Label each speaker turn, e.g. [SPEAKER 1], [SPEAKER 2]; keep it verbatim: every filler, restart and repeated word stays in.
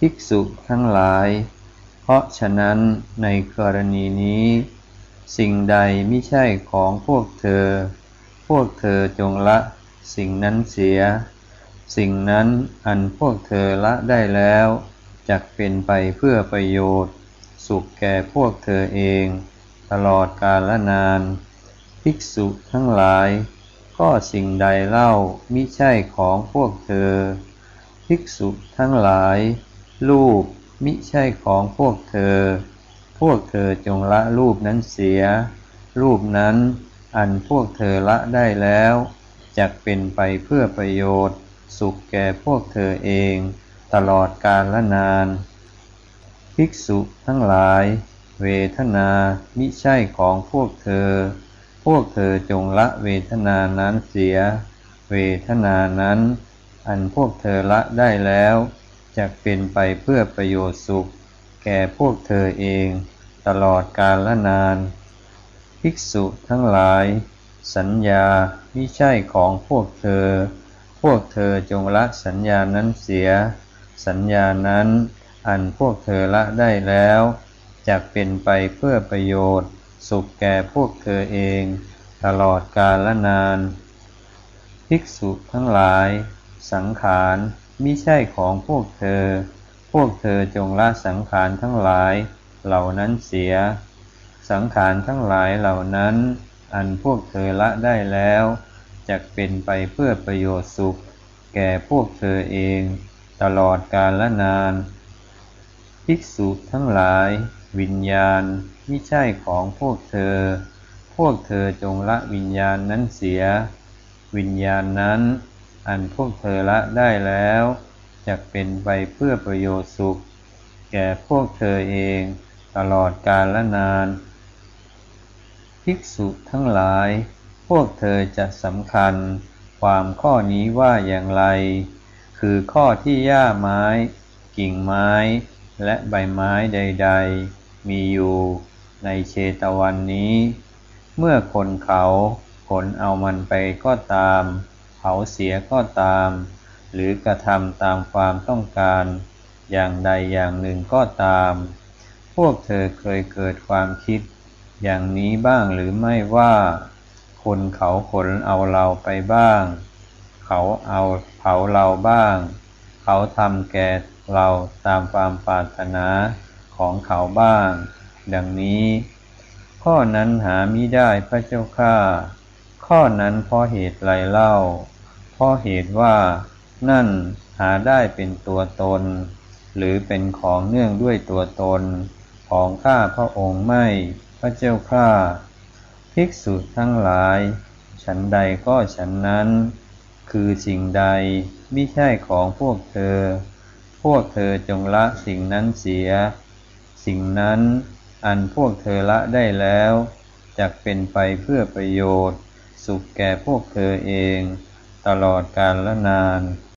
[SPEAKER 1] ภิกษุทั้งหลายเพราะฉะนั้นในกรณีนี้สิ่งใดมิใช่ของพวกเธอพวกเธอจงละสิ่งนั้นเสียสิ่งนั้นอันพวกเธอละได้แล้วจักเป็นไปเพื่อประโยชน์สุขแก่พวกเธอเองตลอดกาลนานภิกษุทั้งหลายก็สิ่งใดเล่ามิใช่ของพวกเธอภิกษุทั้งหลายรูปมิใช่ของพวกเธอพวกเธอจงละรูปนั้นเสียรูปนั้นอันพวกเธอละได้แล้วจักเป็นไปเพื่อประโยชน์สุขแก่พวกเธอเองตลอดกาลนานภิกษุทั้งหลายเวทนามิใช่ของพวกเธอพวกเธอจงละเวทนานั้นเสียเวทนานั้นอันพวกเธอละได้แล้วจักเป็นไปเพื่อประโยชน์สุขแก่พวกเธอเองตลอดกาลนานภิกษุทั้งหลายสัญญามิใช่ของพวกเธอพวกเธอจงละสัญญานั้นเสียสัญญานั้นอันพวกเธอละได้แล้วจักเป็นไปเพื่อประโยชน์สุขแก่พวกเธอเองตลอดกาลนานภิกษุทั้งหลายสังขารมิใช่ของพวกเธอพวกเธอจงละสังขารทั้งหลายเหล่านั้นเสียสังขารทั้งหลายเหล่านั้นอันพวกเธอละได้แล้วจักเป็นไปเพื่อประโยชน์สุขแก่พวกเธอเองตลอดกาลนานภิกษุทั้งหลายวิญญาณมิใช่ของพวกเธอพวกเธอจงละวิญญาณนั้นเสียวิญญาณนั้นอันพวกเธอละได้แล้วจักเป็นไปเพื่อประโยชน์สุขแก่พวกเธอเองตลอดกาลนานภิกษุทั้งหลายพวกเธอจะสำคัญความข้อนี้ว่าอย่างไรคือข้อที่หญ้าไม้กิ่งไม้และใบไม้ใดๆมีอยู่ในเชตวันนี้เมื่อคนเขาขนเอามันไปก็ตามเผาเสียก็ตามหรือกระทำตามความต้องการอย่างใดอย่างหนึ่งก็ตามพวกเธอเคยเกิดความคิดอย่างนี้บ้างหรือไม่ว่าคนเขาขนเอาเราไปบ้างเขาเอาเผาเราบ้างเขาทำแก่เราตามความปรารถนาของเขาบ้างดังนี้ข้อนั้นหามิได้พระเจ้าข้าข้อนั้นเพราะเหตุไรเล่าเพราะเหตุว่านั่นหาได้เป็นตัวตนหรือเป็นของเนื่องด้วยตัวตนของข้าพระองค์ไม่พระเจ้าข้าภิกษุทั้งหลายฉันใดก็ฉันนั้นคือสิ่งใดมิใช่ของพวกเธอพวกเธอจงละสิ่งนั้นเสียสิ่งนั้นอันพวกเธอละได้แล้วจักเป็นไปเพื่อประโยชน์สุขแก่พวกเธอเองตลอดกาลนาน